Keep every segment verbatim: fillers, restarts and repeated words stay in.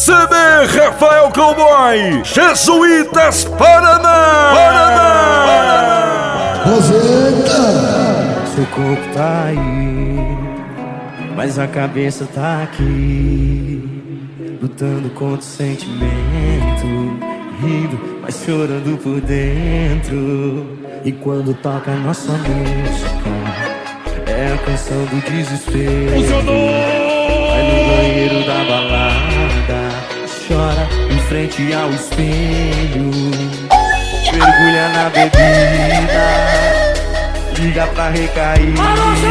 C D Rafael Cowboy, Jesuítas Paraná, Paraná, Paraná. Seu corpo tá aí, mas a cabeça tá aqui, lutando contra o sentimento, rindo, mas chorando por dentro. E quando toca a nossa música, é a canção do desespero. Vai no banheiro da balada, chora em frente ao espelho, mergulha na bebida, liga pra recaída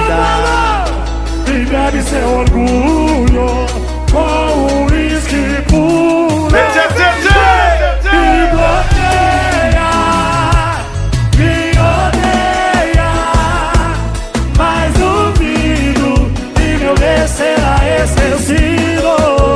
e bebe seu orgulho com o uísque puro. Me bloqueia, me odeia, mas duvido e meu bem será esquecido.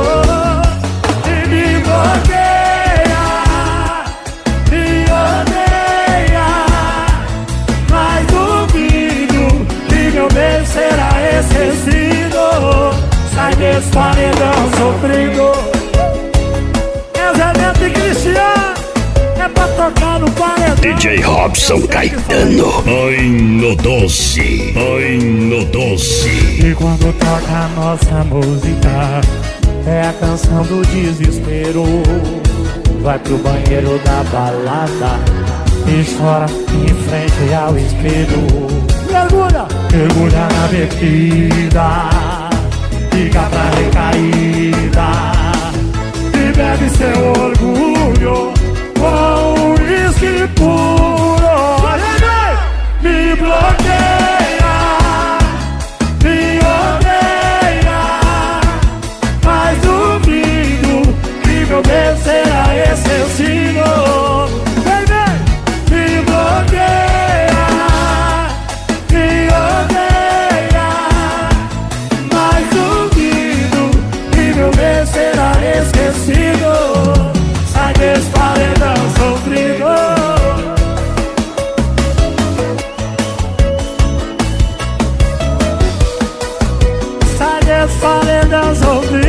E me bloqueia, me odeia, mas duvido e meu bem será esquecido. Sai desse paredão sofrido. É Zé Neto e Cristiano, é pra tocar no paredão. D J Robson Caetano. Ai no doce, ai no doce. E quando toca a nossa música, é a canção do desespero. Vai pro banheiro da balada e chora em frente ao espelho. Mergulha, mergulha na bebida, liga pra recaída e bebe seu orgulho com o uísque puro. Me bloqueia, me odeia, mas duvido que meu bem será esquecido. Vem, vem, me bloqueia, me odeia, mas duvido que meu bem será esquecido. Sai desse paredão sofrido. Sai desse paredão sofrido.